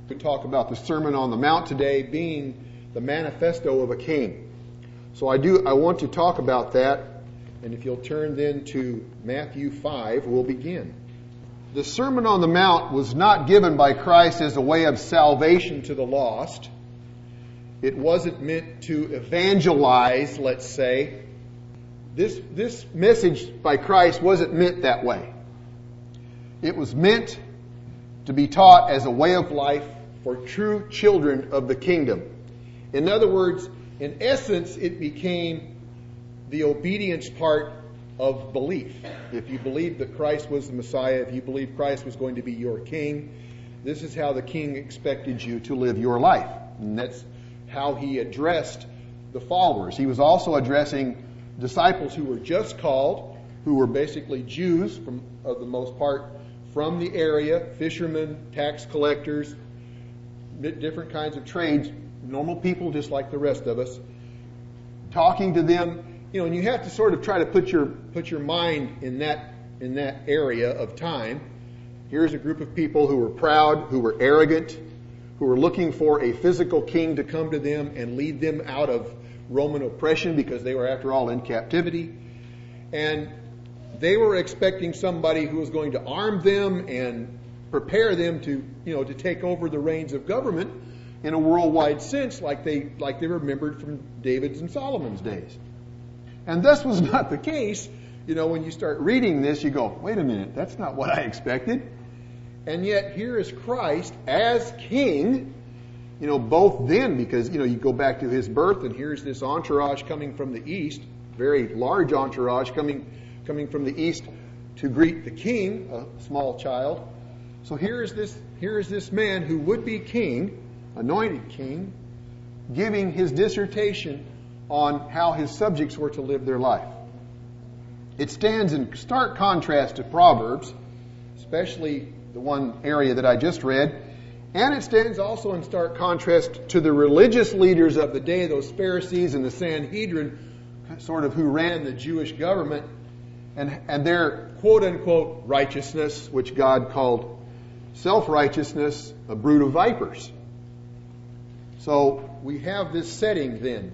We talk about the Sermon on the Mount today being the manifesto of a king. So I want to talk about that, and if you'll turn then to Matthew 5, we'll begin. The Sermon on the Mount was not given by Christ as a way of salvation to the lost. It wasn't meant to evangelize, let's say. This message by Christ wasn't meant that way. It was meant to be taught as a way of life for true children of the kingdom. In other words, in essence, it became the obedience part of belief. If you believed that Christ was the Messiah, if you believed Christ was going to be your king, this is how the king expected you to live your life. And that's how he addressed the followers. He was also addressing disciples who were just called, who were basically Jews, of the most part, from the area, fishermen, tax collectors, different kinds of trades, normal people just like the rest of us, talking to them, and you have to sort of try to put your mind in that area of time. Here's a group of people who were proud, who were arrogant, who were looking for a physical king to come to them and lead them out of Roman oppression because they were, after all, in captivity. And they were expecting somebody who was going to arm them and prepare them to take over the reins of government in a worldwide sense, like they remembered from David's and Solomon's days. And this was not the case. When you start reading this, you go, wait a minute, that's not what I expected. And yet here is Christ as king, both then, because, you go back to his birth, and here's this entourage coming from the east, very large entourage coming from the east to greet the king, a small child. So here is this man who would be king, anointed king, giving his dissertation on how his subjects were to live their life. It stands in stark contrast to Proverbs, especially the one area that I just read, and it stands also in stark contrast to the religious leaders of the day, those Pharisees and the Sanhedrin, sort of who ran the Jewish government, and their quote-unquote righteousness, which God called self-righteousness, a brood of vipers. So we have this setting then.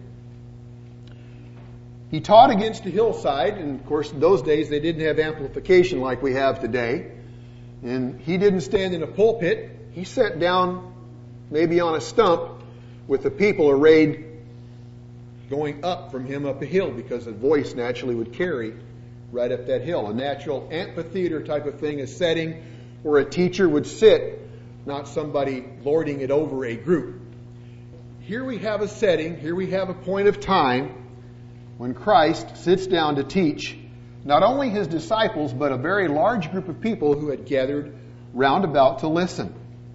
He taught against a hillside, and of course in those days they didn't have amplification like we have today. And he didn't stand in a pulpit. He sat down maybe on a stump with the people arrayed going up from him up a hill, because a voice naturally would carry right up that hill. A natural amphitheater type of thing, a setting where a teacher would sit, not somebody lording it over a group. Here we have a setting, here we have a point of time when Christ sits down to teach not only his disciples, but a very large group of people who had gathered round about to listen.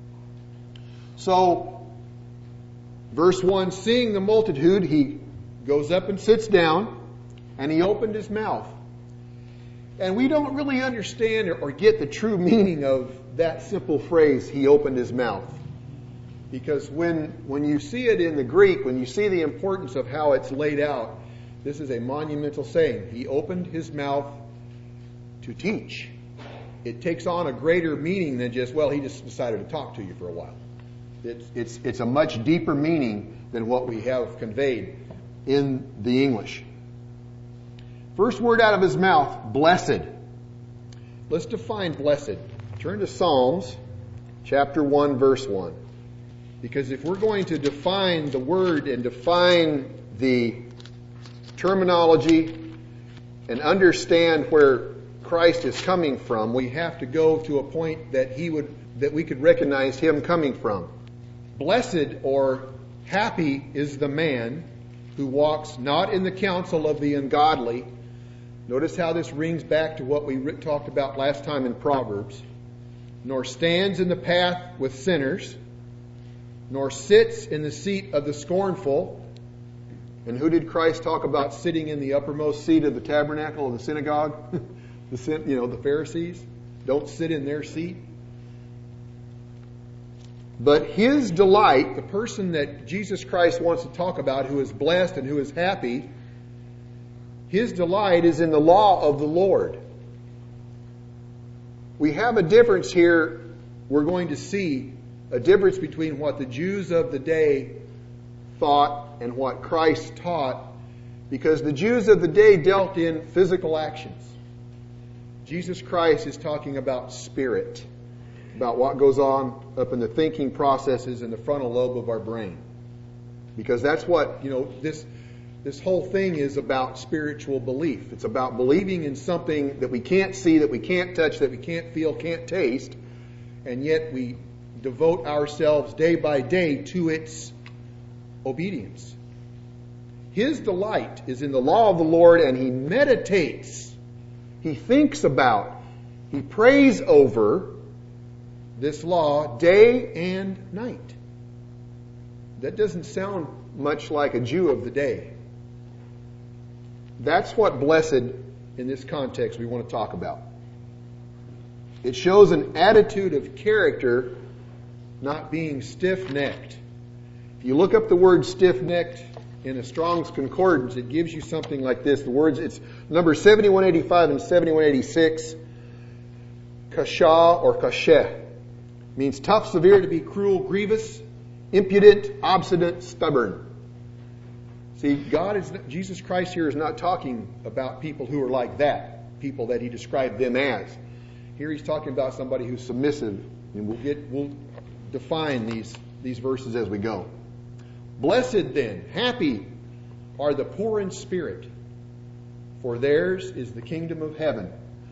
So, verse 1, seeing the multitude, he goes up and sits down, and he opened his mouth. And we don't really understand or get the true meaning of that simple phrase, he opened his mouth. Because when you see it in the Greek, when you see the importance of how it's laid out, this is a monumental saying. He opened his mouth to teach. It takes on a greater meaning than just, he just decided to talk to you for a while. It's a much deeper meaning than what we have conveyed in the English. First word out of his mouth, blessed. Let's define blessed. Turn to Psalms chapter 1, verse 1. Because if we're going to define the word and define the terminology and understand where Christ is coming from, we have to go to a point that we could recognize him coming from. Blessed or happy is the man who walks not in the counsel of the ungodly. Notice how this rings back to what we talked about last time in Proverbs. Nor stands in the path with sinners, nor sits in the seat of the scornful. And who did Christ talk about sitting in the uppermost seat of the tabernacle of the synagogue? The Pharisees. Don't sit in their seat. But his delight, the person that Jesus Christ wants to talk about, who is blessed and who is happy, his delight is in the law of the Lord. We have a difference here we're going to see a difference between what the Jews of the day thought and what Christ taught, because the Jews of the day dealt in physical actions. Jesus Christ is talking about spirit, about what goes on up in the thinking processes in the frontal lobe of our brain. Because that's what, this whole thing is about spiritual belief. It's about believing in something that we can't see, that we can't touch, that we can't feel, can't taste, and yet we devote ourselves day by day to its obedience. His delight is in the law of the Lord, and he meditates, he thinks about, he prays over this law day and night. That doesn't sound much like a Jew of the day. That's what blessed in this context we want to talk about. It shows an attitude of character, not being stiff-necked. If you look up the word stiff-necked in a Strong's Concordance, it gives you something like this. The words, it's number 7185 and 7186. Kashah or kasheh means tough, severe, to be cruel, grievous, impudent, obstinate, stubborn. See, Jesus Christ here is not talking about people who are like that, people that he described them as. Here he's talking about somebody who's submissive, and we'll define these verses as we go. Blessed then, happy are the poor in spirit, for theirs is the kingdom of heaven.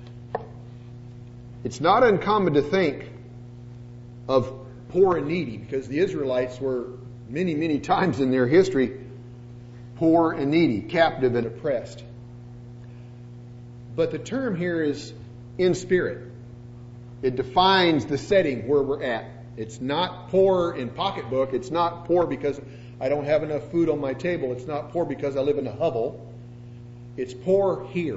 It's not uncommon to think of poor and needy, because the Israelites were many, many times in their history poor and needy, captive and oppressed. But the term here is in spirit. It defines the setting where we're at. It's not poor in pocketbook. It's not poor because I don't have enough food on my table. It's not poor because I live in a hovel. It's poor here.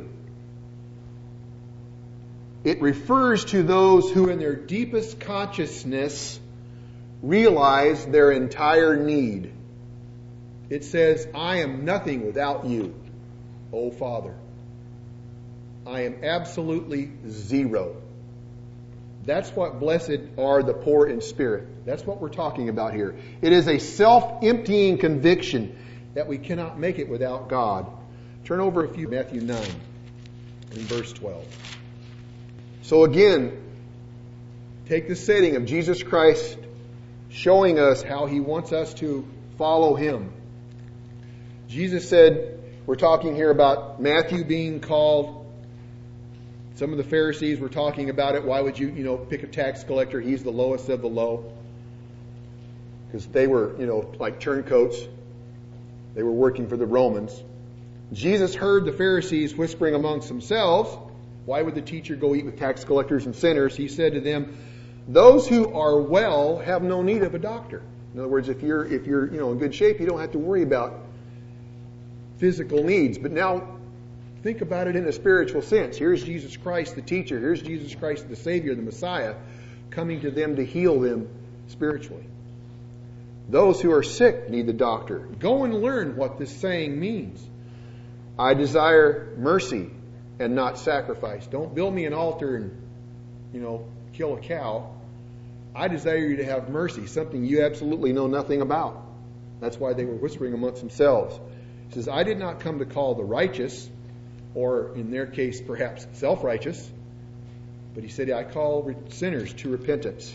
It refers to those who in their deepest consciousness realize their entire need. It says, I am nothing without you, O Father. I am absolutely zero. That's what blessed are the poor in spirit. That's what we're talking about here. It is a self-emptying conviction that we cannot make it without God. Turn over a few, Matthew 9 in verse 12. So again, take the setting of Jesus Christ showing us how he wants us to follow him. Jesus said, we're talking here about Matthew being called. Some of the Pharisees were talking about it. Why would you pick a tax collector? He's the lowest of the low. Because they were, like turncoats. They were working for the Romans. Jesus heard the Pharisees whispering amongst themselves, why would the teacher go eat with tax collectors and sinners? He said to them, those who are well have no need of a doctor. In other words, if you're in good shape, you don't have to worry about physical needs. But now think about it in a spiritual sense. Here's Jesus Christ, the teacher. Here's Jesus Christ, the Savior, the Messiah, coming to them to heal them spiritually. Those who are sick need the doctor. Go and learn what this saying means. I desire mercy and not sacrifice. Don't build me an altar and, kill a cow. I desire you to have mercy, something you absolutely know nothing about. That's why they were whispering amongst themselves. He says, I did not come to call the righteous, or in their case, perhaps self-righteous, but he said, I call sinners to repentance.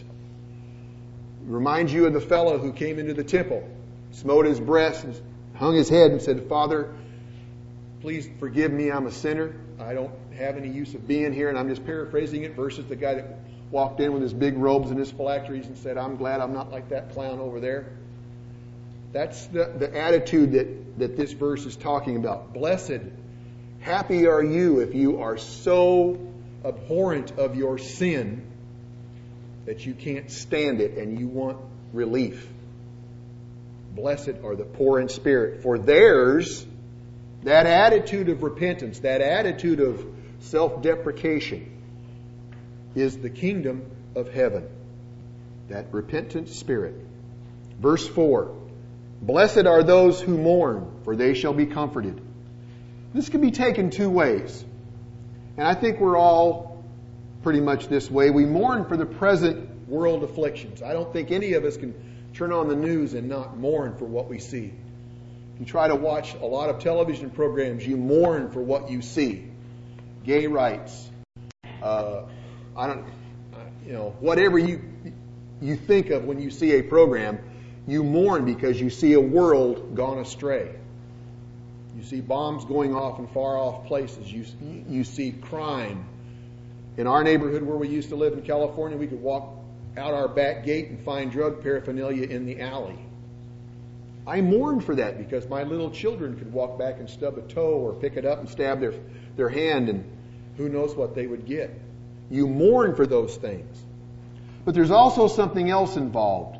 Remind you of the fellow who came into the temple, smote his breast, and hung his head and said, Father, please forgive me, I'm a sinner. I don't have any use of being here. And I'm just paraphrasing it versus the guy that walked in with his big robes and his phylacteries and said, I'm glad I'm not like that clown over there. That's the attitude that this verse is talking about. Blessed, happy are you if you are so abhorrent of your sin that you can't stand it and you want relief. Blessed are the poor in spirit, for theirs, that attitude of repentance, that attitude of self-deprecation, is the kingdom of heaven. That repentant spirit. Verse 4. Blessed are those who mourn, for they shall be comforted. This can be taken two ways. And I think we're all pretty much this way. We mourn for the present world afflictions. I don't think any of us can turn on the news and not mourn for what we see. If you try to watch a lot of television programs, you mourn for what you see. Gay rights, whatever you think of when you see a program, you mourn because you see a world gone astray. You see bombs going off in far off places. You see crime. In our neighborhood where we used to live in California, we could walk out our back gate and find drug paraphernalia in the alley. I mourn for that because my little children could walk back and stub a toe or pick it up and stab their hand, and who knows what they would get. You mourn for those things. But there's also something else involved.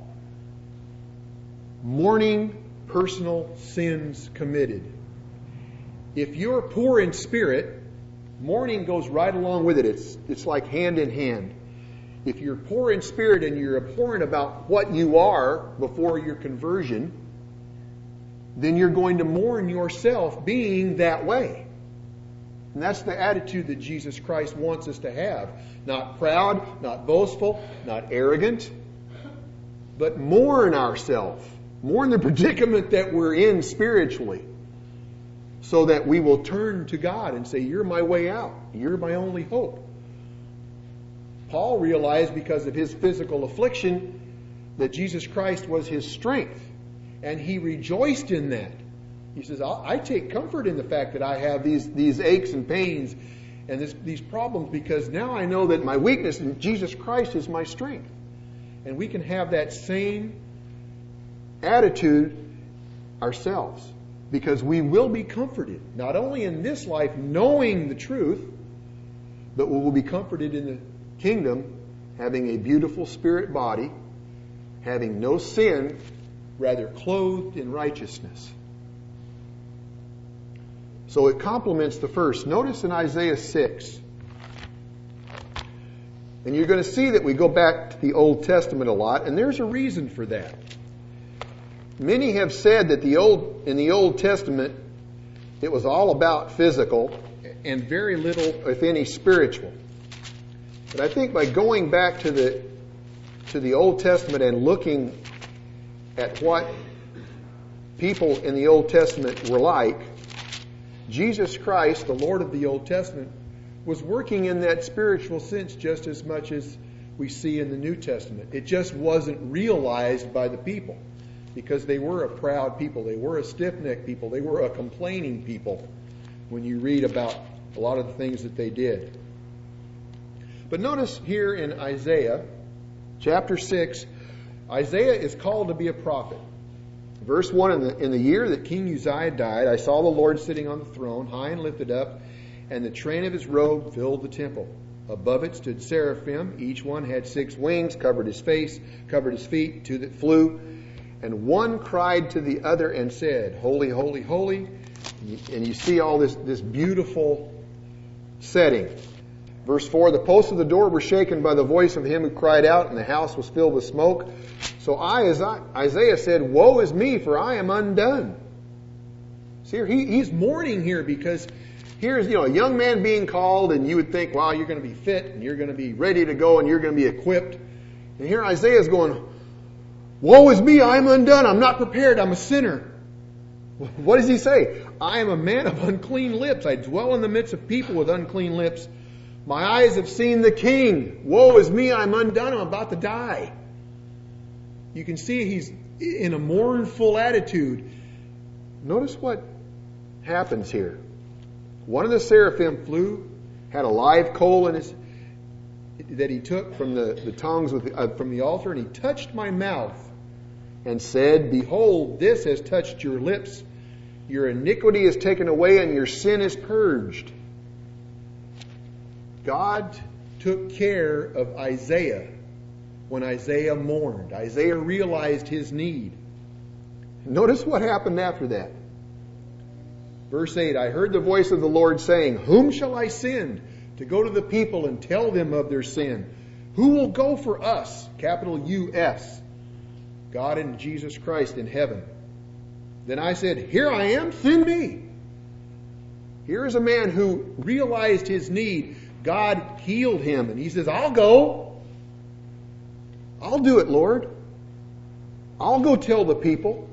Mourning personal sins committed. If you're poor in spirit, mourning goes right along with it. It's like hand in hand. If you're poor in spirit and you're abhorrent about what you are before your conversion, then you're going to mourn yourself being that way. And that's the attitude that Jesus Christ wants us to have. Not proud, not boastful, not arrogant, but mourn ourselves. Mourn the predicament that we're in spiritually, so that we will turn to God and say, you're my way out. You're my only hope. Paul realized because of his physical affliction that Jesus Christ was his strength. And he rejoiced in that. He says, I take comfort in the fact that I have these aches and pains and these problems, because now I know that my weakness in Jesus Christ is my strength. And we can have that same attitude ourselves, because we will be comforted, not only in this life knowing the truth, but we will be comforted in the kingdom having a beautiful spirit body, having no sin, rather clothed in righteousness. So it complements the first. Notice in Isaiah 6, and you're going to see that we go back to the Old Testament a lot, and there's a reason for that. Many have said that in the Old Testament it was all about physical and very little, if any, spiritual. But I think by going back to the Old Testament and looking at what people in the Old Testament were like, Jesus Christ, the Lord of the Old Testament, was working in that spiritual sense just as much as we see in the New Testament. It just wasn't realized by the people, because they were a proud people. They were a stiff-necked people. They were a complaining people when you read about a lot of the things that they did. But notice here in Isaiah chapter 6, Isaiah is called to be a prophet. Verse 1, in the year that King Uzziah died, I saw the Lord sitting on the throne, high and lifted up, and the train of his robe filled the temple. Above it stood seraphim. Each one had 6 wings, covered his face, covered his feet, 2 that flew. And one cried to the other and said, Holy, holy, holy. And you see all this beautiful setting. Verse 4, the posts of the door were shaken by the voice of him who cried out, and the house was filled with smoke. So Isaiah said, Woe is me, for I am undone. See, he's mourning here, because here's a young man being called, and you would think, wow, you're going to be fit, and you're going to be ready to go, and you're going to be equipped. And here Isaiah's going, Woe is me, I am undone, I'm not prepared, I'm a sinner. What does he say? I am a man of unclean lips. I dwell in the midst of people with unclean lips. My eyes have seen the King. Woe is me, I'm undone, I'm about to die. You can see he's in a mournful attitude. Notice what happens here. One of the seraphim flew, had a live coal in his that he took from the tongues from the altar, and he touched my mouth and said, Behold, this has touched your lips. Your iniquity is taken away and your sin is purged. God took care of Isaiah when Isaiah mourned. Isaiah realized his need. Notice what happened after that. Verse 8, I heard the voice of the Lord saying, Whom shall I send to go to the people and tell them of their sin? Who will go for us? Capital U-S. God and Jesus Christ in heaven. Then I said, Here I am, send me. Here is a man who realized his need. God healed him, and he says, I'll go. I'll do it, Lord. I'll go tell the people.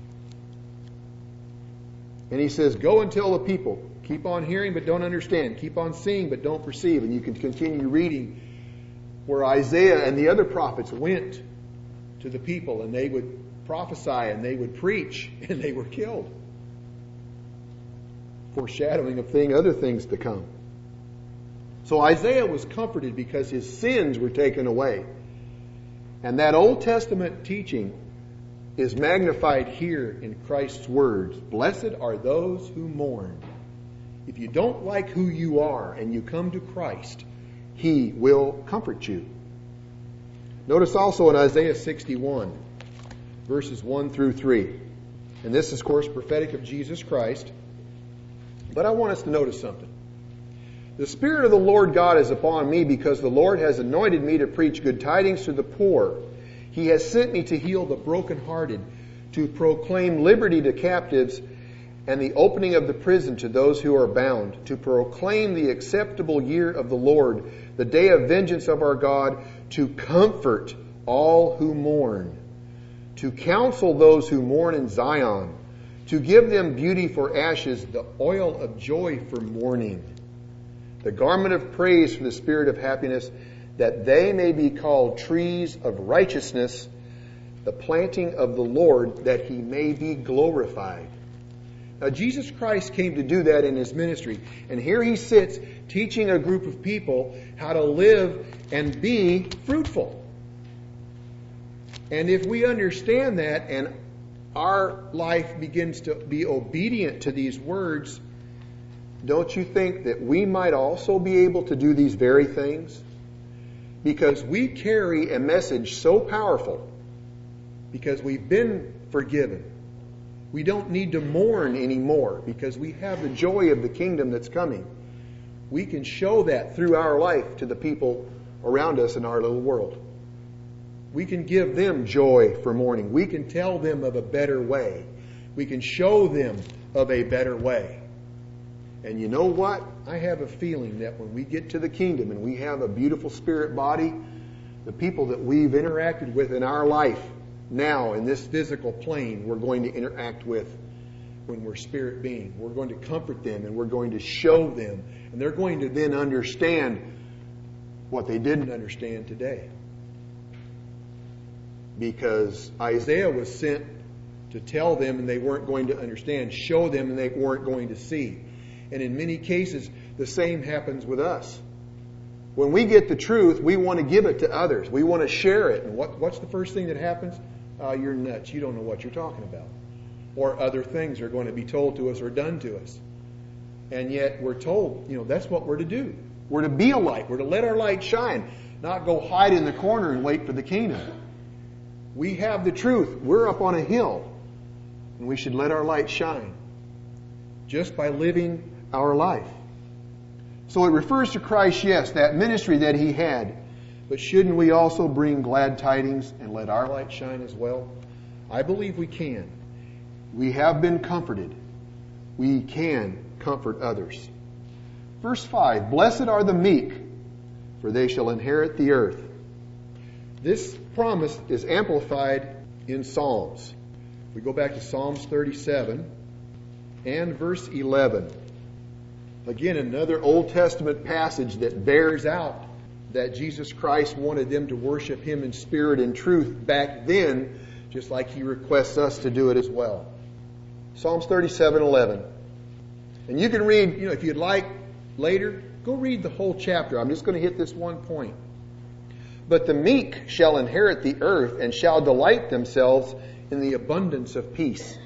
And he says, go and tell the people. Keep on hearing but don't understand. Keep on seeing but don't perceive. And you can continue reading where Isaiah and the other prophets went to the people and they would prophesy and they would preach and they were killed. Foreshadowing of other things to come. So Isaiah was comforted because his sins were taken away. And that Old Testament teaching is magnified here in Christ's words. Blessed are those who mourn. If you don't like who you are and you come to Christ, He will comfort you. Notice also in Isaiah 61, verses 1 through 3. And this is, of course, prophetic of Jesus Christ. But I want us to notice something. The Spirit of the Lord God is upon me because the Lord has anointed me to preach good tidings to the poor. He has sent me to heal the brokenhearted, to proclaim liberty to captives and the opening of the prison to those who are bound, to proclaim the acceptable year of the Lord, the day of vengeance of our God, to comfort all who mourn, to counsel those who mourn in Zion, to give them beauty for ashes, the oil of joy for mourning, the garment of praise for the spirit of happiness, that they may be called trees of righteousness, the planting of the Lord, that He may be glorified. Now, Jesus Christ came to do that in His ministry. And here He sits teaching a group of people how to live and be fruitful. And if we understand that and our life begins to be obedient to these words, don't you think that we might also be able to do these very things? Because we carry a message so powerful, because we've been forgiven. We don't need to mourn anymore because we have the joy of the kingdom that's coming. We can show that through our life to the people around us in our little world. We can give them joy for mourning. We can tell them of a better way. We can show them of a better way. And you know what? I have a feeling that when we get to the kingdom and we have a beautiful spirit body, the people that we've interacted with in our life now in this physical plane, we're going to interact with when we're spirit being. We're going to comfort them and we're going to show them. And they're going to then understand what they didn't understand today. Because Isaiah was sent to tell them and they weren't going to understand, show them and they weren't going to see. And in many cases, the same happens with us. When we get the truth, we want to give it to others. We want to share it. And what's the first thing that happens? You're nuts. You don't know what you're talking about. Or other things are going to be told to us or done to us. And yet we're told, that's what we're to do. We're to be a light. We're to let our light shine. Not go hide in the corner and wait for the kingdom. We have the truth. We're up on a hill. And we should let our light shine. Just by living our life. So it refers to Christ, yes, that ministry that He had. But shouldn't we also bring glad tidings and let our light shine as well? I believe we can. We have been comforted. We can comfort others. Verse 5, Blessed are the meek, for they shall inherit the earth. This promise is amplified in Psalms. We go back to Psalms 37 and verse 11. Again, another Old Testament passage that bears out that Jesus Christ wanted them to worship Him in spirit and truth back then, just like He requests us to do it as well. Psalms 37:11. And you can read, if you'd like later, go read the whole chapter. I'm just going to hit this one point. But the meek shall inherit the earth and shall delight themselves in the abundance of peace.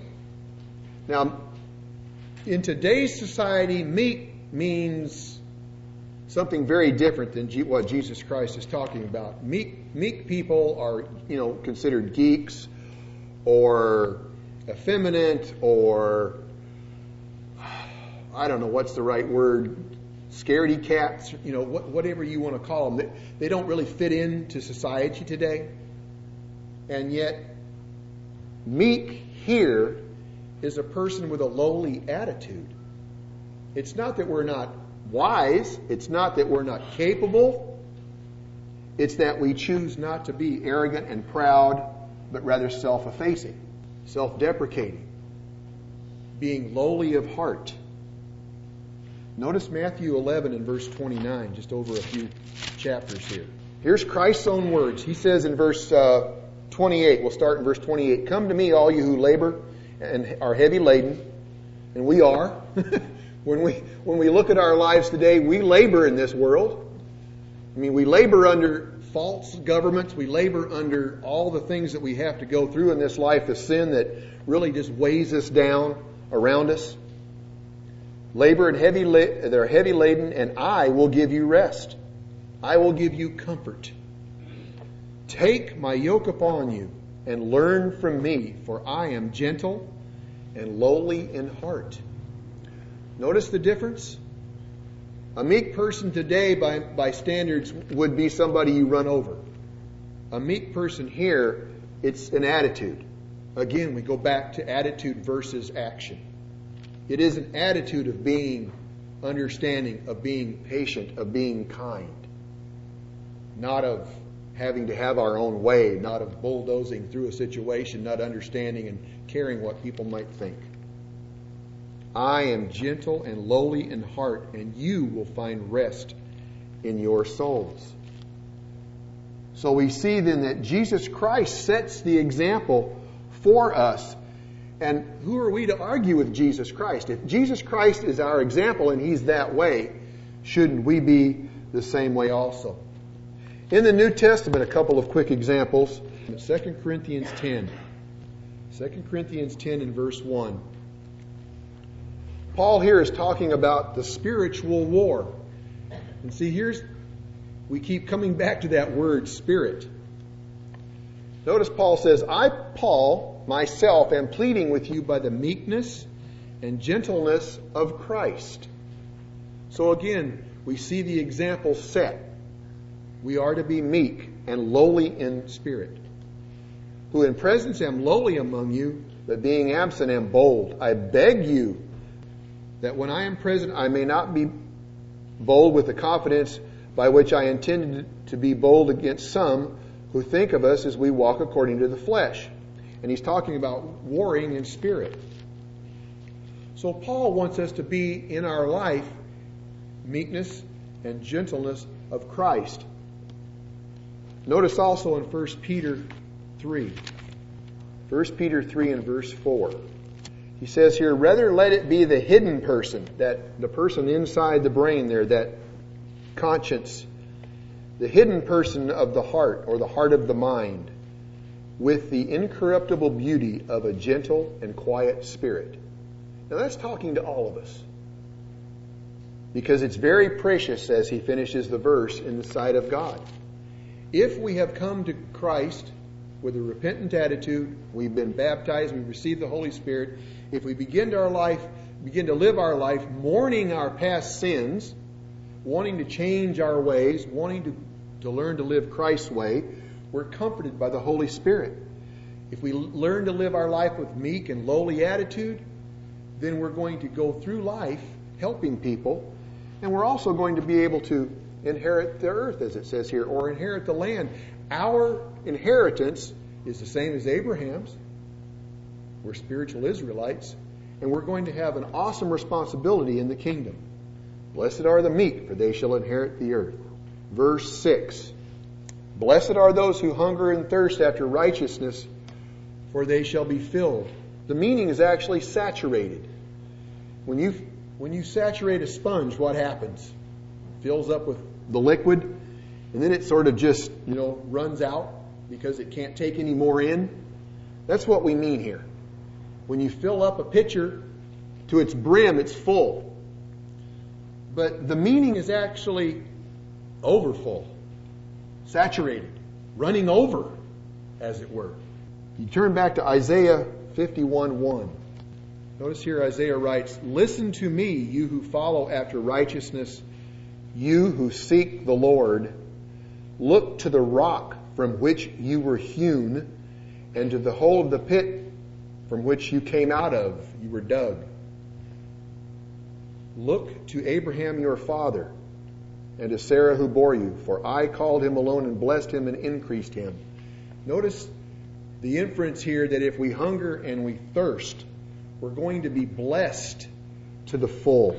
Now, in today's society, meek means something very different than what Jesus Christ is talking about. Meek people are, considered geeks or effeminate or, I don't know what's the right word, scaredy cats, whatever you want to call them. They don't really fit into society today. And yet, meek here is a person with a lowly attitude. It's not that we're not wise. It's not that we're not capable. It's that we choose not to be arrogant and proud, but rather self-effacing, self-deprecating, being lowly of heart. Notice Matthew 11 and verse 29, just over a few chapters here. Here's Christ's own words. He says in verse 28, we'll start in verse 28, "Come to me, all you who labor and are heavy laden," and we are. When we look at our lives today, we labor in this world. I mean, we labor under false governments. We labor under all the things that we have to go through in this life, the sin that really just weighs us down around us. Labor and they're heavy laden, and I will give you rest. I will give you comfort. Take my yoke upon you and learn from me, for I am gentle and lowly in heart. Notice the difference? A meek person today, by standards, would be somebody you run over. A meek person here, it's an attitude. Again, we go back to attitude versus action. It is an attitude of being understanding, of being patient, of being kind. Not of having to have our own way, not of bulldozing through a situation, not understanding and caring what people might think. I am gentle and lowly in heart, and you will find rest in your souls. So we see then that Jesus Christ sets the example for us. And who are we to argue with Jesus Christ? If Jesus Christ is our example and He's that way, shouldn't we be the same way also? In the New Testament, a couple of quick examples. 2 Corinthians 10. 2 Corinthians 10 and verse 1. Paul here is talking about the spiritual war. And see, we keep coming back to that word, spirit. Notice Paul says, I, Paul, myself, am pleading with you by the meekness and gentleness of Christ. So again, we see the example set. We are to be meek and lowly in spirit. Who in presence am lowly among you, but being absent am bold. I beg you that when I am present, I may not be bold with the confidence by which I intended to be bold against some who think of us as we walk according to the flesh. And he's talking about warring in spirit. So Paul wants us to be in our life meekness and gentleness of Christ. Notice also in 1 Peter 3. 1 Peter 3 and verse 4. He says here, rather let it be the hidden person, that the person inside the brain there, that conscience, the hidden person of the heart or the heart of the mind, with the incorruptible beauty of a gentle and quiet spirit. Now that's talking to all of us. Because it's very precious, as he finishes the verse, in the sight of God. If we have come to Christ with a repentant attitude, we've been baptized, we've received the Holy Spirit, if we begin to live our life mourning our past sins, wanting to change our ways, wanting to learn to live Christ's way, we're comforted by the Holy Spirit. If we learn to live our life with meek and lowly attitude, then we're going to go through life helping people, and we're also going to be able to inherit the earth, as it says here, or inherit the land. Our inheritance is the same as Abraham's. We're spiritual Israelites, and we're going to have an awesome responsibility in the kingdom. Blessed are the meek, for they shall inherit the earth. Verse 6. Blessed are those who hunger and thirst after righteousness, for they shall be filled. The meaning is actually saturated. When you saturate a sponge, what happens? It fills up with the liquid, and then it sort of just, runs out because it can't take any more in. That's what we mean here. When you fill up a pitcher to its brim, it's full. But the meaning is actually overfull, saturated, running over, as it were. You turn back to Isaiah 51:1. Notice here Isaiah writes, listen to me, you who follow after righteousness, you who seek the Lord. Look to the rock from which you were hewn, and to the hole of the pit from which you came out of, you were dug. Look to Abraham your father, and to Sarah who bore you. For I called him alone and blessed him and increased him. Notice the inference here that if we hunger and we thirst, we're going to be blessed to the full.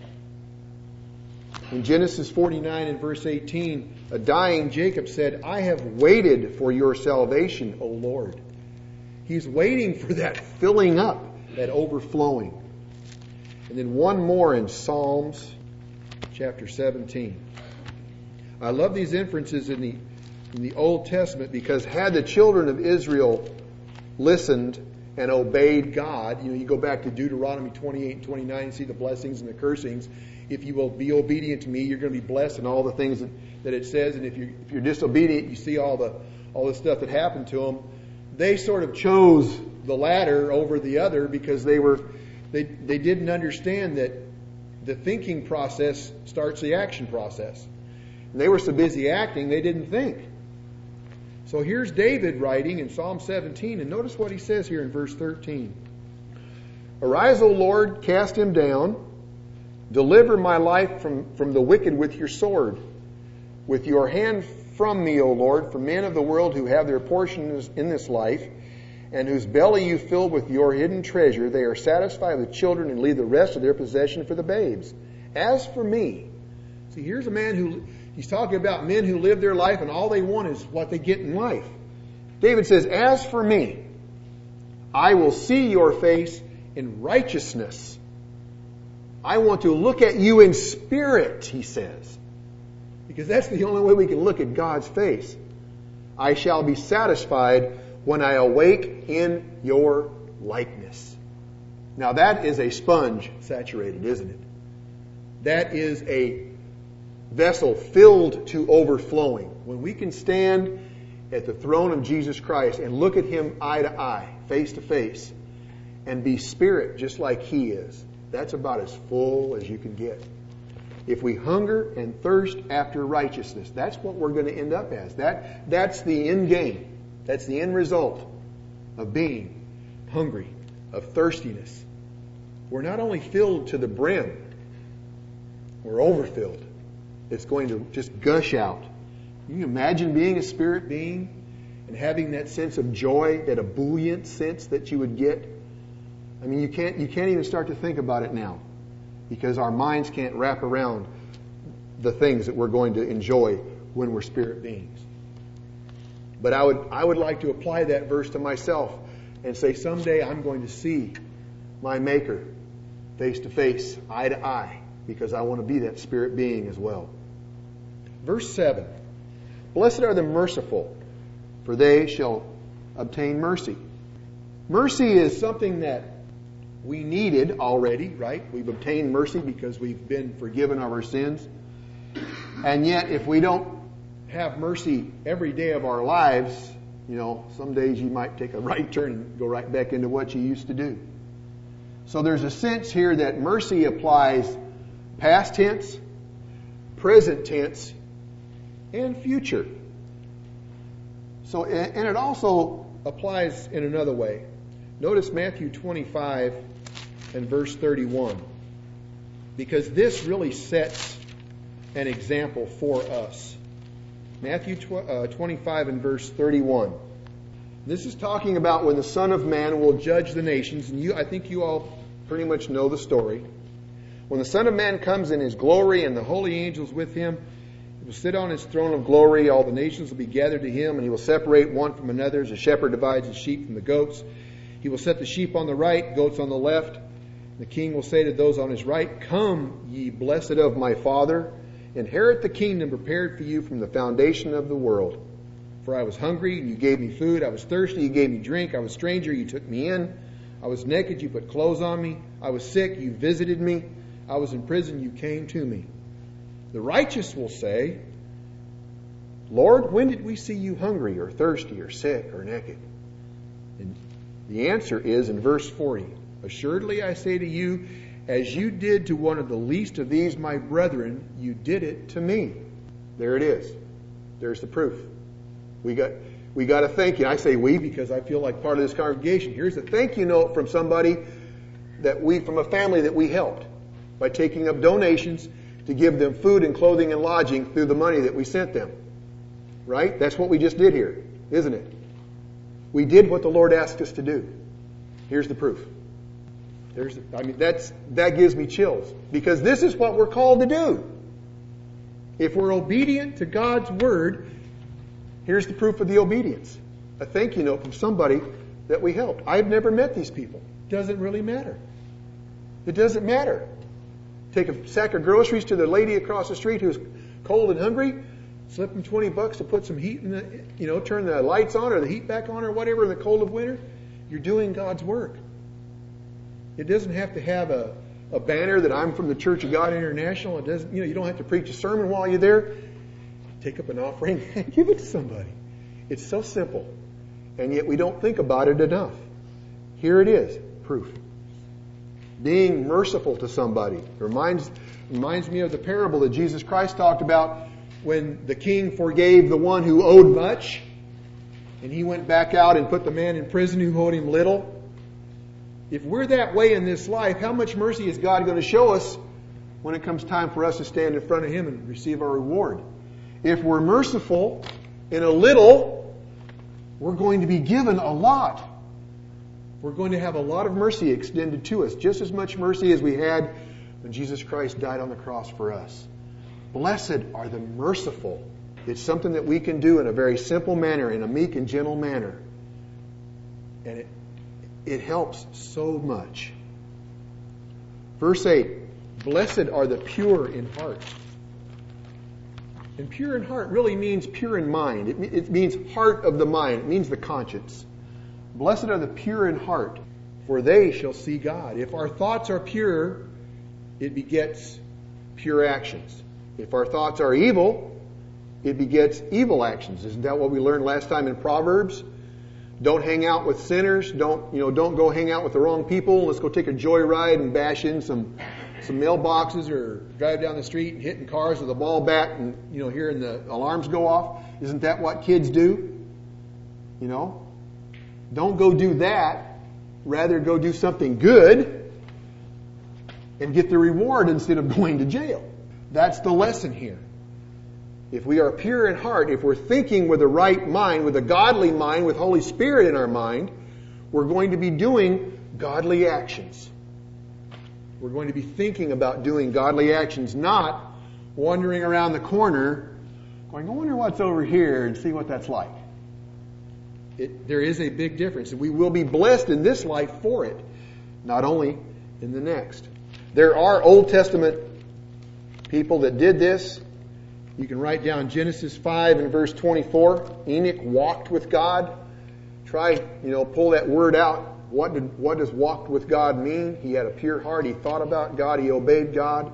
In Genesis 49 and verse 18, a dying Jacob said, I have waited for your salvation, O Lord. He's waiting for that filling up, that overflowing. And then one more in Psalms chapter 17. I love these inferences in the Old Testament because had the children of Israel listened and obeyed God, you go back to Deuteronomy 28 and 29 and see the blessings and the cursings. If you will be obedient to me, you're going to be blessed in all the things that it says. And if you're disobedient, you see all the stuff that happened to them. They sort of chose the latter over the other because they didn't understand that the thinking process starts the action process. And they were so busy acting, they didn't think. So here's David writing in Psalm 17, and notice what he says here in verse 13. Arise, O Lord, cast him down. Deliver my life from the wicked with your sword. With your hand from me, O Lord, for men of the world who have their portion in this life, and whose belly you fill with your hidden treasure, they are satisfied with children and leave the rest of their possession for the babes. As for me, see, here's a man he's talking about men who live their life and all they want is what they get in life. David says, as for me, I will see your face in righteousness. I want to look at you in spirit, he says. Because that's the only way we can look at God's face. I shall be satisfied when I awake in your likeness. Now that is a sponge saturated, isn't it? That is a vessel filled to overflowing. When we can stand at the throne of Jesus Christ and look at him eye to eye, face to face, and be spirit just like he is, that's about as full as you can get. If we hunger and thirst after righteousness, that's what we're going to end up as. That's the end game. That's the end result of being hungry, of thirstiness. We're not only filled to the brim, we're overfilled. It's going to just gush out. Can you imagine being a spirit being and having that sense of joy, that ebullient sense that you would get? I mean, you can't even start to think about it now because our minds can't wrap around the things that we're going to enjoy when we're spirit beings. But I would like to apply that verse to myself and say someday I'm going to see my Maker face to face, eye to eye, because I want to be that spirit being as well. Verse 7. Blessed are the merciful, for they shall obtain mercy. Mercy is something that we needed already, right? We've obtained mercy because we've been forgiven of our sins. And yet, if we don't have mercy every day of our lives, some days you might take a right turn and go right back into what you used to do. So there's a sense here that mercy applies past tense, present tense, and future. So, and it also applies in another way. Notice Matthew 25 and verse 31. Because this really sets an example for us. Matthew 25 and verse 31. This is talking about when the Son of Man will judge the nations. And I think you all pretty much know the story. When the Son of Man comes in his glory and the holy angels with him, he will sit on his throne of glory. All the nations will be gathered to him, and he will separate one from another as a shepherd divides his sheep from the goats. He will set the sheep on the right, goats on the left. The king will say to those on his right, Come, ye blessed of my Father, inherit the kingdom prepared for you from the foundation of the world. For I was hungry, and you gave me food. I was thirsty, you gave me drink. I was a stranger, you took me in. I was naked, you put clothes on me. I was sick, you visited me. I was in prison, you came to me. The righteous will say, Lord, when did we see you hungry or thirsty or sick or naked? And the answer is in verse 40. Assuredly I say to you, as you did to one of the least of these my brethren, you did it to me. There it is. There's the proof. We got a thank you. I say we because I feel like part of this congregation. Here's a thank you note from somebody from a family that we helped by taking up donations to give them food and clothing and lodging through the money that we sent them. Right? That's what we just did here, isn't it? We did what the Lord asked us to do. Here's the proof. That gives me chills, because this is what we're called to do. If we're obedient to God's word, here's the proof of the obedience. A thank you note from somebody that we helped. I've never met these people. Doesn't really matter. It doesn't matter. Take a sack of groceries to the lady across the street who's cold and hungry. Slip them $20 to put some heat in the, turn the lights on or the heat back on or whatever in the cold of winter. You're doing God's work. It doesn't have to have a banner that I'm from the Church of God International. It doesn't, you don't have to preach a sermon while you're there. Take up an offering and give it to somebody. It's so simple. And yet we don't think about it enough. Here it is, proof. Being merciful to somebody. It reminds me of the parable that Jesus Christ talked about when the king forgave the one who owed much, and he went back out and put the man in prison who owed him little. If we're that way in this life, how much mercy is God going to show us when it comes time for us to stand in front of Him and receive our reward? If we're merciful in a little, we're going to be given a lot. We're going to have a lot of mercy extended to us, just as much mercy as we had when Jesus Christ died on the cross for us. Blessed are the merciful. It's something that we can do in a very simple manner, in a meek and gentle manner. And it helps so much. Verse 8, blessed are the pure in heart. And pure in heart really means pure in mind. It means heart of the mind. It means the conscience. Blessed are the pure in heart, for they shall see God. If our thoughts are pure, it begets pure actions. If our thoughts are evil, it begets evil actions. Isn't that what we learned last time in Proverbs? Don't hang out with sinners. Don't go hang out with the wrong people. Let's go take a joyride and bash in some mailboxes or drive down the street and hitting cars with a ball bat and hearing the alarms go off. Isn't that what kids do? Don't go do that. Rather go do something good and get the reward instead of going to jail. That's the lesson here. If we are pure in heart, if we're thinking with the right mind, with a godly mind, with Holy Spirit in our mind, we're going to be doing godly actions. We're going to be thinking about doing godly actions, not wandering around the corner going, I wonder what's over here and see what that's like. There is a big difference, and we will be blessed in this life for it, not only in the next. There are Old Testament people that did this. You can write down Genesis 5 and verse 24. Enoch walked with God. Try, pull that word out. What does walked with God mean? He had a pure heart. He thought about God. He obeyed God.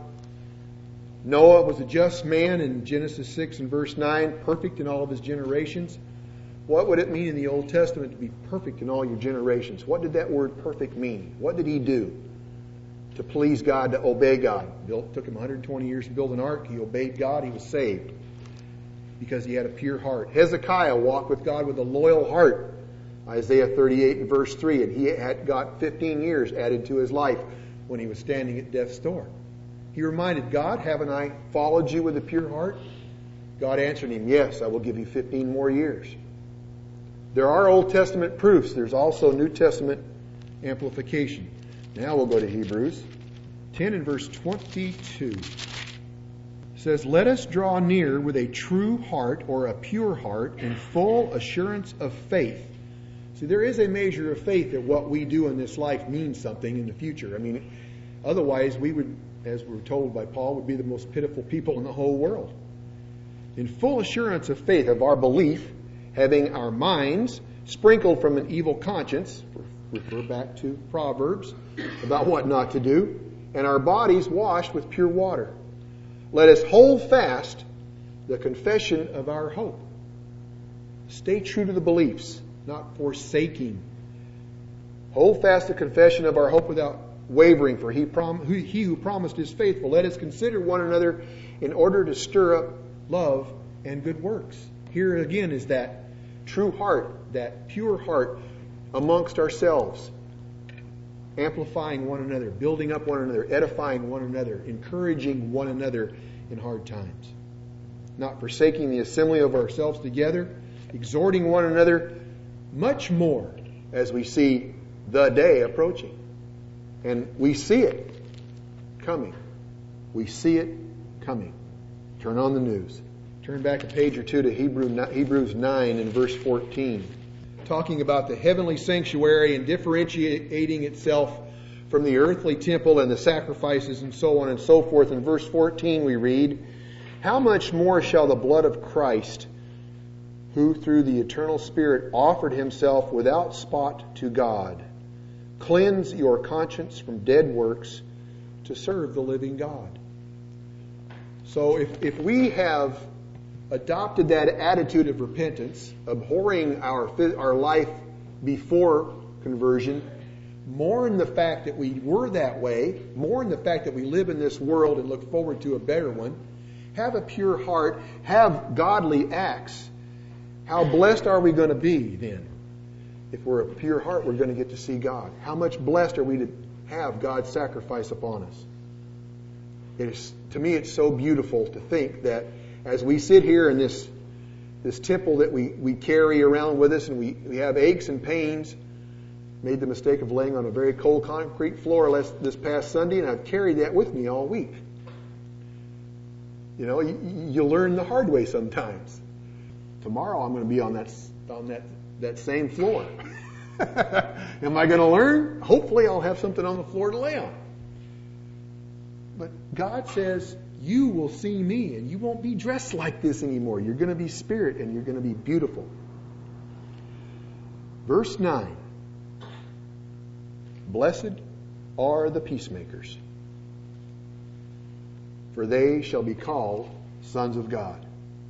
Noah was a just man in Genesis 6 and verse 9, perfect in all of his generations. What would it mean in the Old Testament to be perfect in all your generations? What did that word perfect mean? What did he do to please God, to obey God? Took him 120 years to build an ark. He obeyed God. He was saved because he had a pure heart. Hezekiah walked with God with a loyal heart. Isaiah 38 and verse 3. And he had got 15 years added to his life when he was standing at death's door. He reminded God, haven't I followed you with a pure heart? God answered him, yes, I will give you 15 more years. There are Old Testament proofs. There's also New Testament amplification. Now we'll go to Hebrews 10 and verse 22. It says, let us draw near with a true heart or a pure heart in full assurance of faith. See, there is a measure of faith that what we do in this life means something in the future. Otherwise we would, as we're told by Paul, would be the most pitiful people in the whole world. In full assurance of faith, of our belief, having our minds sprinkled from an evil conscience, refer back to Proverbs about what not to do, and our bodies washed with pure water. Let us hold fast the confession of our hope. Stay true to the beliefs, not forsaking. Hold fast the confession of our hope without wavering, for he who promised is faithful. Let us consider one another in order to stir up love and good works. Here again is that true heart, that pure heart amongst ourselves. amplifying one another, building up one another, edifying one another, encouraging one another in hard times. Not forsaking the assembly of ourselves together, exhorting one another, much more as we see the day approaching. And we see it coming. We see it coming. Turn on the news. Turn back a page or two to Hebrews 9 and verse 14. Talking about the heavenly sanctuary and differentiating itself from the earthly temple and the sacrifices and so on and so forth. In verse 14 we read, "How much more shall the blood of Christ, who through the eternal Spirit offered himself without spot to God, cleanse your conscience from dead works to serve the living God?" So if we have adopted that attitude of repentance, abhorring our life before conversion, mourn the fact that we were that way, mourn the fact that we live in this world and look forward to a better one, have a pure heart, have godly acts, how blessed are we going to be then? If we're a pure heart, we're going to get to see God. How much blessed are we to have God's sacrifice upon us? To me, it's so beautiful to think that as we sit here in this temple that we carry around with us, and we have aches and pains, made the mistake of laying on a very cold concrete floor this past Sunday, and I've carried that with me all week. You know, you learn the hard way sometimes. Tomorrow I'm going to be on that same floor. Am I going to learn? Hopefully I'll have something on the floor to lay on. But God says, you will see me and you won't be dressed like this anymore. You're going to be spirit and you're going to be beautiful. Verse 9. Blessed are the peacemakers, for they shall be called sons of God.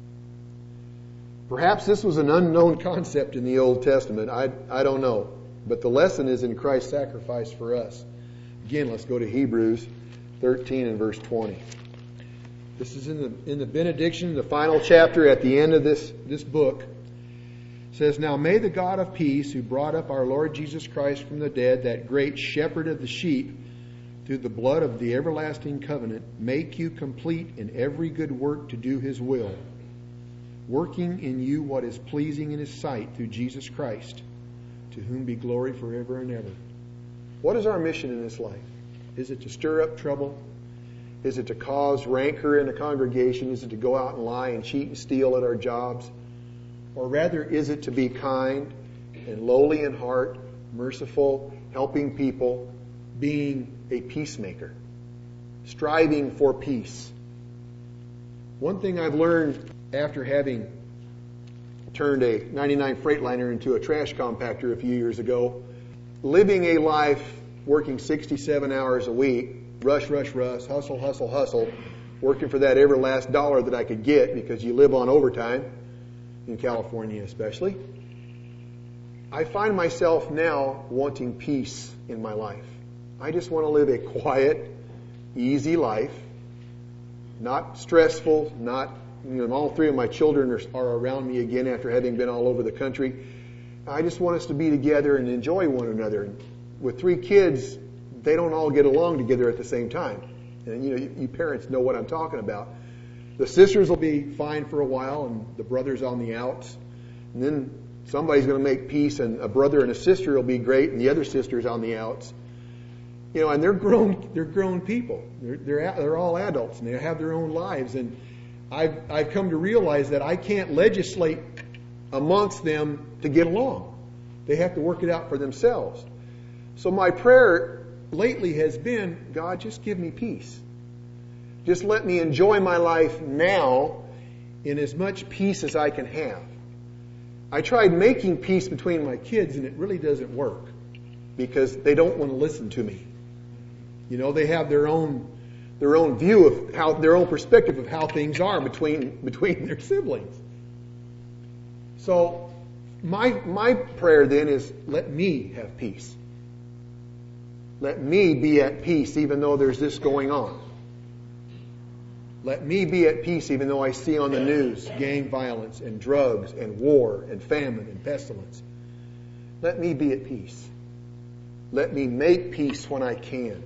Perhaps this was an unknown concept in the Old Testament. I don't know. But the lesson is in Christ's sacrifice for us. Again, let's go to Hebrews 13 and verse 20. This is in the benediction, the final chapter at the end of this book. It says, "Now may the God of peace, who brought up our Lord Jesus Christ from the dead, that great shepherd of the sheep, through the blood of the everlasting covenant, make you complete in every good work to do His will, working in you what is pleasing in His sight through Jesus Christ, to whom be glory forever and ever." What is our mission in this life? Is it to stir up trouble? Is it to cause rancor in the congregation? Is it to go out and lie and cheat and steal at our jobs? Or rather, is it to be kind and lowly in heart, merciful, helping people, being a peacemaker, striving for peace? One thing I've learned after having turned a 99 Freightliner into a trash compactor a few years ago, living a life working 67 hours a week, rush, hustle, hustle, hustle, working for that every last dollar that I could get because you live on overtime, in California especially. I find myself now wanting peace in my life. I just want to live a quiet, easy life, not stressful, not, all three of my children are around me again after having been all over the country. I just want us to be together and enjoy one another. With three kids, they don't all get along together at the same time. And you parents know what I'm talking about. The sisters will be fine for a while and the brothers on the outs. And then somebody's going to make peace and a brother and a sister will be great and the other sister's on the outs. And they're grown people. They're all adults and they have their own lives. And I've come to realize that I can't legislate amongst them to get along. They have to work it out for themselves. So my prayer lately has been, God, just give me peace. Just let me enjoy my life now in as much peace as I can have. I tried making peace between my kids and it really doesn't work because they don't want to listen to me. They have their own view of their own perspective of how things are between their siblings. So my prayer then is, let me have peace. Let me be at peace even though there's this going on. Let me be at peace even though I see on the news gang violence and drugs and war and famine and pestilence. Let me be at peace. Let me make peace when I can.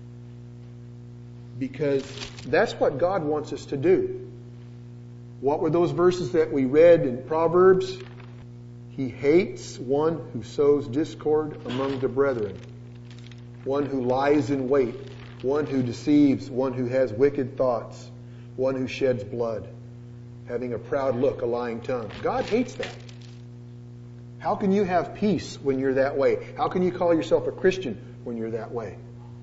Because that's what God wants us to do. What were those verses that we read in Proverbs? He hates one who sows discord among the brethren, one who lies in wait, one who deceives, one who has wicked thoughts, one who sheds blood, having a proud look, a lying tongue. God hates that. How can you have peace when you're that way? How can you call yourself a Christian when you're that way?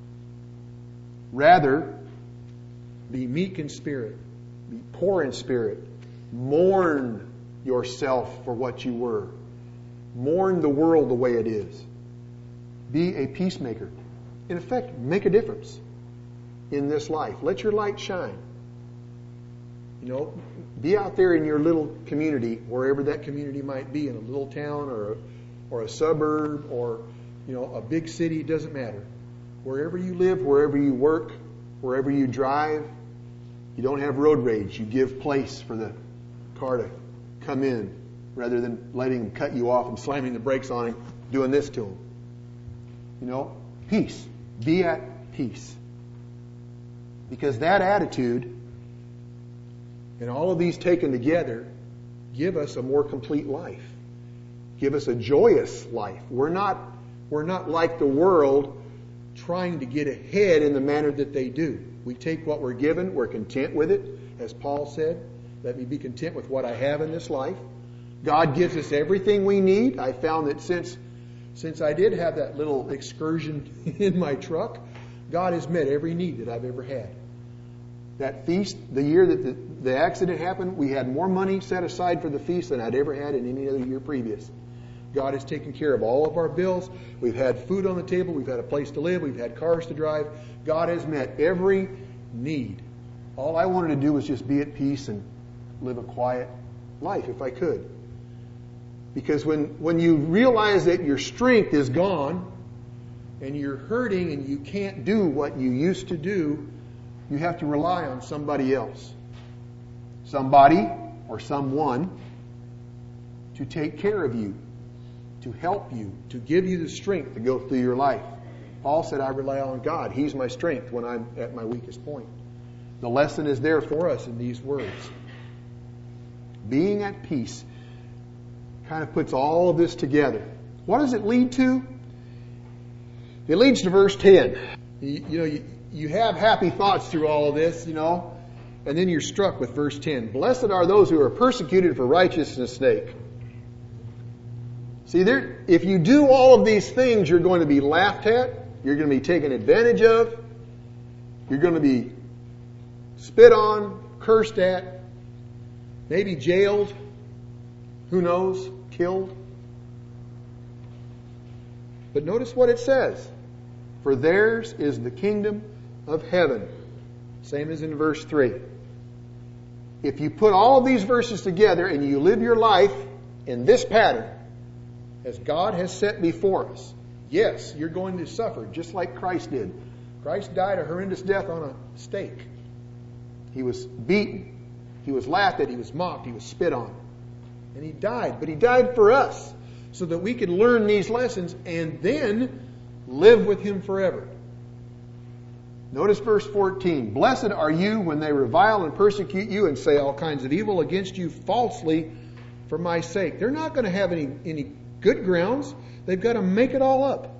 Rather, be meek in spirit, be poor in spirit, mourn yourself for what you were. Mourn the world the way it is. Be a peacemaker. In effect, make a difference in this life. Let your light shine. Be out there in your little community, wherever that community might be, in a little town or a suburb or a big city, it doesn't matter. Wherever you live, wherever you work, wherever you drive, you don't have road rage. You give place for the car to come in rather than letting him cut you off and slamming the brakes on him, doing this to him. Peace. Be at peace. Because that attitude and all of these taken together give us a more complete life. Give us a joyous life. We're not like the world trying to get ahead in the manner that they do. We take what we're given, we're content with it. As Paul said, let me be content with what I have in this life. God gives us everything we need. I found that since I did have that little excursion in my truck, God has met every need that I've ever had. That feast, the year that the accident happened, we had more money set aside for the feast than I'd ever had in any other year previous. God has taken care of all of our bills. We've had food on the table. We've had a place to live. We've had cars to drive. God has met every need. All I wanted to do was just be at peace and live a quiet life if I could. Because when you realize that your strength is gone and you're hurting and you can't do what you used to do, you have to rely on somebody else. Somebody or someone to take care of you, to help you, to give you the strength to go through your life. Paul said, I rely on God. He's my strength when I'm at my weakest point. The lesson is there for us in these words. Being at peace kind of puts all of this together. What does it lead to? It leads to verse 10. You have happy thoughts through all of this, and then you're struck with verse 10. Blessed are those who are persecuted for righteousness' sake. See, if you do all of these things, you're going to be laughed at. You're going to be taken advantage of. You're going to be spit on, cursed at, maybe jailed. Who knows? Killed. But notice what it says. For theirs is the kingdom of heaven. Same as in verse 3. If you put all of these verses together and you live your life in this pattern, as God has set before us, yes, you're going to suffer just like Christ did. Christ died a horrendous death on a stake. He was beaten. He was laughed at. He was mocked. He was spit on. And He died. But He died for us so that we could learn these lessons and then live with Him forever. Notice verse 14. Blessed are you when they revile and persecute you and say all kinds of evil against you falsely for my sake. They're not going to have any good grounds. They've got to make it all up.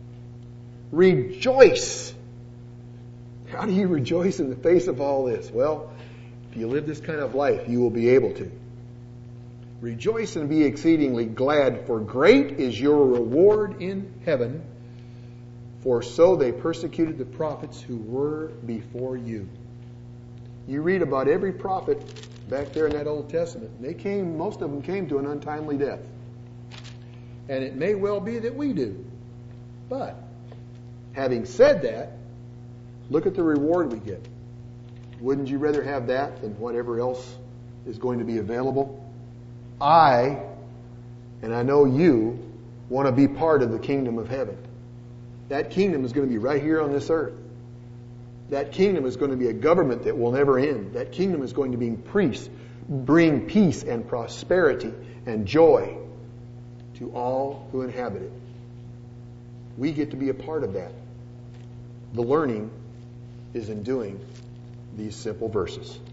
Rejoice. How do you rejoice in the face of all this? Well, if you live this kind of life, you will be able to. Rejoice and be exceedingly glad, for great is your reward in heaven. For so they persecuted the prophets who were before you. You read about every prophet back there in that Old Testament. Most of them came to an untimely death. And it may well be that we do. But, having said that, look at the reward we get. Wouldn't you rather have that than whatever else is going to be available? And I know you, want to be part of the kingdom of heaven. That kingdom is going to be right here on this earth. That kingdom is going to be a government that will never end. That kingdom is going to bring peace and prosperity and joy to all who inhabit it. We get to be a part of that. The learning is in doing these simple verses.